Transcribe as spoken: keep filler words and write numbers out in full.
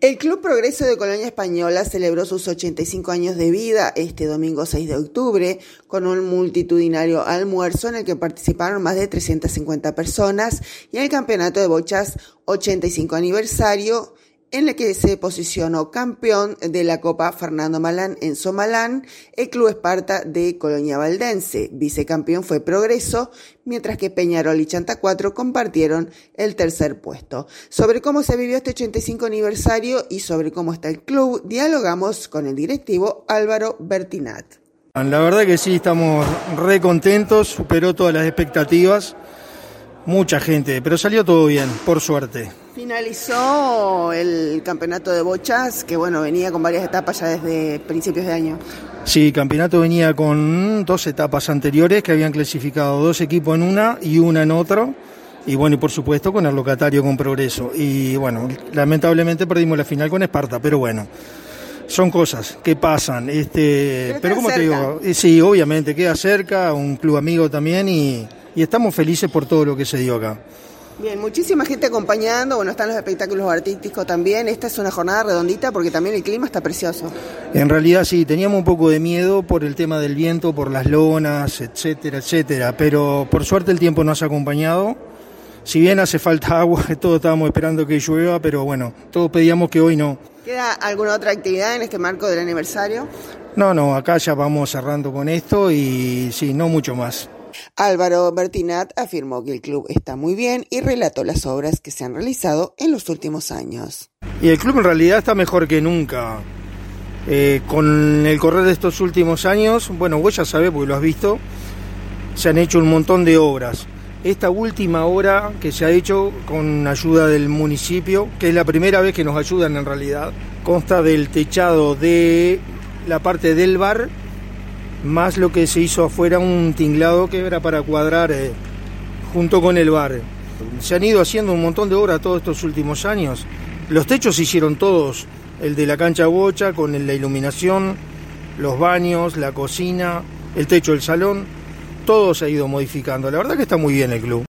El Club Progreso de Colonia Española celebró sus ochenta y cinco años de vida este domingo seis de octubre con un multitudinario almuerzo en el que participaron más de trescientas cincuenta personas y en el campeonato de bochas ochenta y cinco aniversario en el que se posicionó campeón de la Copa Fernando Malán en Somalán, el Club Esparta de Colonia Valdense. Vicecampeón fue Progreso, mientras que Peñarol y Chanta cuatro compartieron el tercer puesto. Sobre cómo se vivió este ochenta y cinco aniversario y sobre cómo está el club, dialogamos con el directivo Álvaro Bertinat. La verdad que sí, estamos re contentos, superó todas las expectativas. Mucha gente, pero salió todo bien, por suerte. Finalizó el campeonato de bochas, que bueno, venía con varias etapas ya desde principios de año. Sí, el campeonato venía con dos etapas anteriores que habían clasificado dos equipos en una y una en otro. Y bueno, y por supuesto con el locatario con Progreso. Y bueno, lamentablemente perdimos la final con Esparta, pero bueno. Son cosas que pasan, este, pero, pero como te digo, sí, obviamente queda cerca, un club amigo también y, y estamos felices por todo lo que se dio acá. Bien, muchísima gente acompañando, bueno, están los espectáculos artísticos también, esta es una jornada redondita porque también el clima está precioso. En realidad sí, teníamos un poco de miedo por el tema del viento, por las lonas, etcétera, etcétera, pero por suerte el tiempo nos ha acompañado. Si bien hace falta agua, todos estábamos esperando que llueva, pero bueno, todos pedíamos que hoy no. ¿Queda alguna otra actividad en este marco del aniversario? No, no, acá ya vamos cerrando con esto y sí, no mucho más. Álvaro Bertinat afirmó que el club está muy bien y relató las obras que se han realizado en los últimos años. Y el club en realidad está mejor que nunca. Eh, con el correr de estos últimos años, bueno, vos ya sabés porque lo has visto, se han hecho un montón de obras. Esta última obra que se ha hecho con ayuda del municipio, que es la primera vez que nos ayudan en realidad, consta del techado de la parte del bar, más lo que se hizo afuera, un tinglado que era para cuadrar eh, junto con el bar. Se han ido haciendo un montón de obras todos estos últimos años. Los techos se hicieron todos, el de la cancha bocha con la iluminación, los baños, la cocina, el techo del salón. Todo se ha ido modificando. La verdad que está muy bien el club.